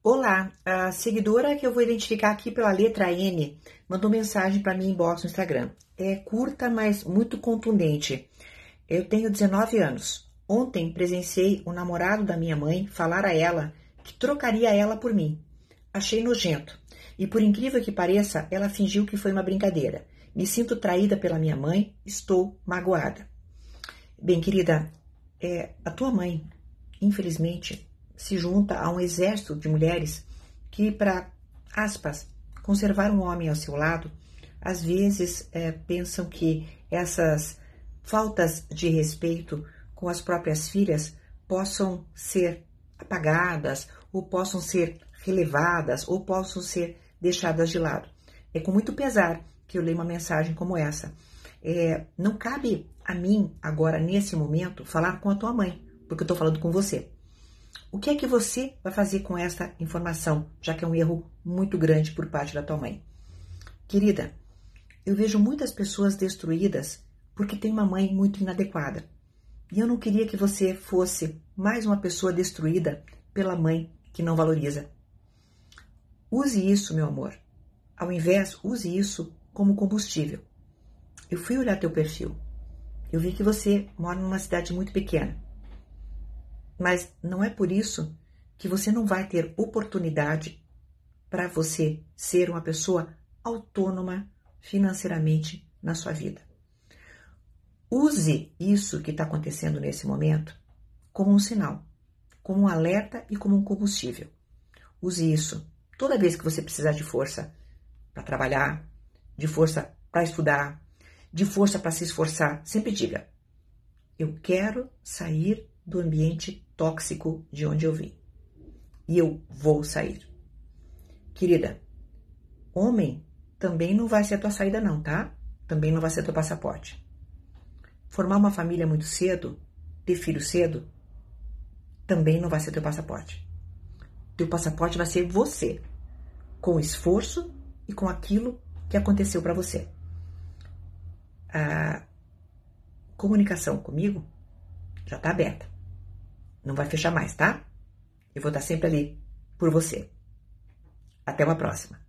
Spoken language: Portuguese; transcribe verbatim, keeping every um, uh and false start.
Olá, a seguidora que eu vou identificar aqui pela letra N mandou mensagem para mim inbox no Instagram. É curta, mas muito contundente. Eu tenho dezenove anos. Ontem presenciei o namorado da minha mãe falar a ela que trocaria ela por mim. Achei nojento. E por incrível que pareça, ela fingiu que foi uma brincadeira. Me sinto traída pela minha mãe, estou magoada. Bem, querida, é, a tua mãe, infelizmente, se junta a um exército de mulheres que, para, aspas, conservar um homem ao seu lado, às vezes é, pensam que essas faltas de respeito com as próprias filhas possam ser apagadas, ou possam ser relevadas, ou possam ser deixadas de lado. É com muito pesar que eu leio uma mensagem como essa. É, não cabe a mim, agora, nesse momento, falar com a tua mãe, porque eu estou falando com você. O que é que você vai fazer com essa informação, já que é um erro muito grande por parte da tua mãe? Querida, eu vejo muitas pessoas destruídas porque tem uma mãe muito inadequada. E eu não queria que você fosse mais uma pessoa destruída pela mãe que não valoriza. Use isso, meu amor. Ao invés, use isso como combustível. Eu fui olhar teu perfil. Eu vi que você mora numa cidade muito pequena. Mas não é por isso que você não vai ter oportunidade para você ser uma pessoa autônoma financeiramente na sua vida. Use isso que está acontecendo nesse momento como um sinal, como um alerta e como um combustível. Use isso toda vez que você precisar de força para trabalhar, de força para estudar, de força para se esforçar. Sempre diga, eu quero sair do ambiente tóxico de onde eu vim. E eu vou sair. Querida, homem também não vai ser a tua saída não, tá? Também não vai ser teu passaporte. Formar uma família muito cedo, ter filho cedo, também não vai ser teu passaporte. Teu passaporte vai ser você, com esforço e com aquilo que aconteceu para você. A comunicação comigo já está aberta. Não vai fechar mais, tá? Eu vou estar sempre ali por você. Até uma próxima.